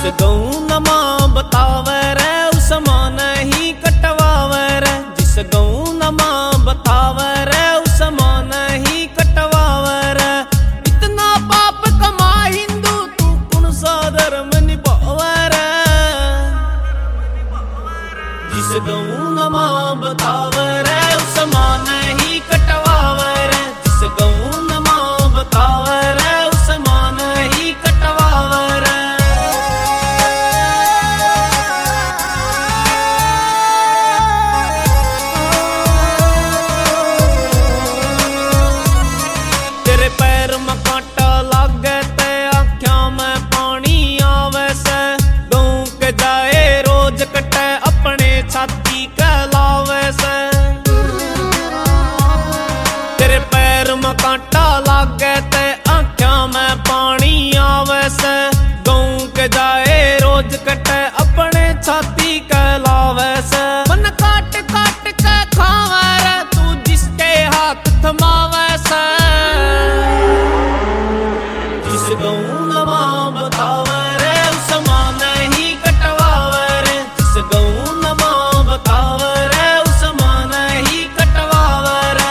गऊ नमा बतावे रे उस मान ही कटवावे रे। जिस गऊ नमा बतावे रे उस मान ही कटवावे रे। इतना पाप कमा हिंदू तू कौन सा धर्म निभावे रे। जिस गऊ नमा बतावे रे उस मान ही कटवावे रे। जिस गऊ नमा बतावे रे उस मान ही कटवावे रे। तेरे पैर में कांटा लागे ते आँखों में पानी आवे से। गऊ के जाए रोज कटे अपने छाती के लावे से। तेरे पैर में कांटा लागे ते आँखों में पानी आवे से। गऊ के जाए रोज कटे अपने छाती के लावे से। मन काट काट के खावे रे तू जिसके हाथ थमावे से। जिस गऊ नमा बतावे रे उस मान ही कटवावे रे। जिस गऊ नमा बतावे रे उस मान ही कटवावे रे।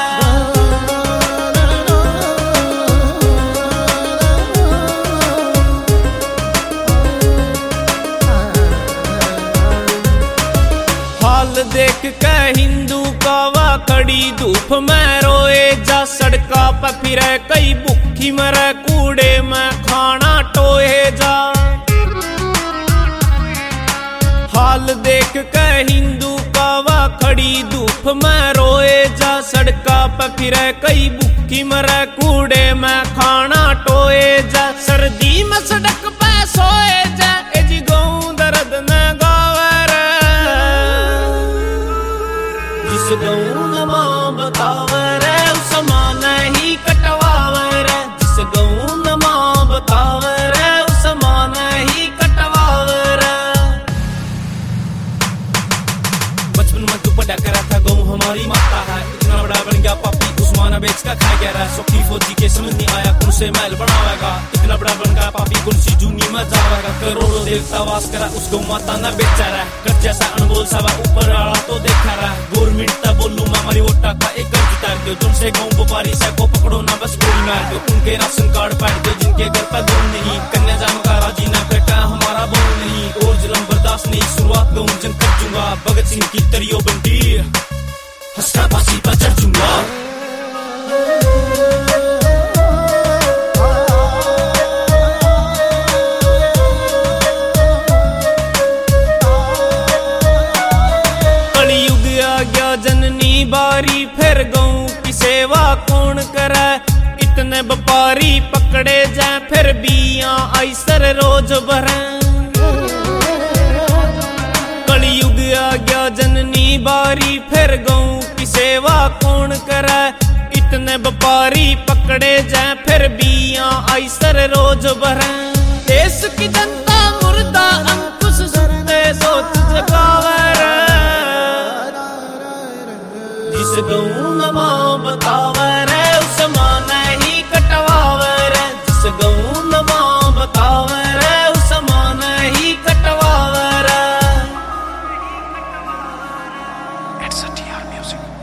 हाल देख के हिंदू का वा खड़ी धूप में रोए जा। सड़का पे फिरे कई भूखी मरे कूड़े में खाना टोए जा। हाल देख के हिंदू का वा खड़ी धूप में रोए जा। सड़का पे फिरे कई भूखी मरे कूड़े में खाना टोए जा। सर्दी में सड़क पे सोए जा ए जी गऊ दर्द न गावे रे। जिस गऊ नमा बतावे रे उस मान ही कटवावे रे। जिस गऊ नमा बतावे रे उस मान ही कटवावे रे। बचपन में तू पढ़ा करा था गऊ हमारी माता है। इतना बड़ा बन गया पापी उस्मान बेच का खा गया रहा। सौखी फौजी के समझ नहीं आया कौन से महल बनावेगा। इतना बड़ा बन गया पापी कौन सी जूनी में जावेगा। करोड़ों देवता वास करा उस गऊ माता न बेचा रहा। कर जैसा अनमोल सवा ऊपर आला तो देखा रहा। गवर्नमेंट ता बोलू हमारी वोटा का एक कर जितार दो। जिनसे गाँव व्यापारी से को पकड़ो ना बस गोली मार दो। उनके राशन कार्ड पाट दो जिनके घर पर गोल नहीं। कन्या जाम का राजी ना बेटा हमारा बोल नहीं। और जुल्म बर्दाश्त नहीं शुरुआत गऊ जंग कर दूंगा। भगत सिंह की तरियो बंटी हंसता फांसी पर चढ़ दूंगा। कलयुग आ गया जननी बारी फिर गऊ की सेवा कौन करे। इतने व्यापारी पकड़े जाए फिर बिया ऐसर रोज भरे। कलयुग आ गया जननी बारी फिर गऊ की सेवा कौन करे। इतने व्यापारी पकड़े जाए फिर बिया ऐसर रोज भरे। देश की जनता मुर्दा अंकुश सुनते सोच जगावे रे। जिस गऊ नमा बतावे रे उस मान ही कटवावे रे। जिस गऊ नमा बतावे रे उस मान ही कटवावे रे। It's a TR Music.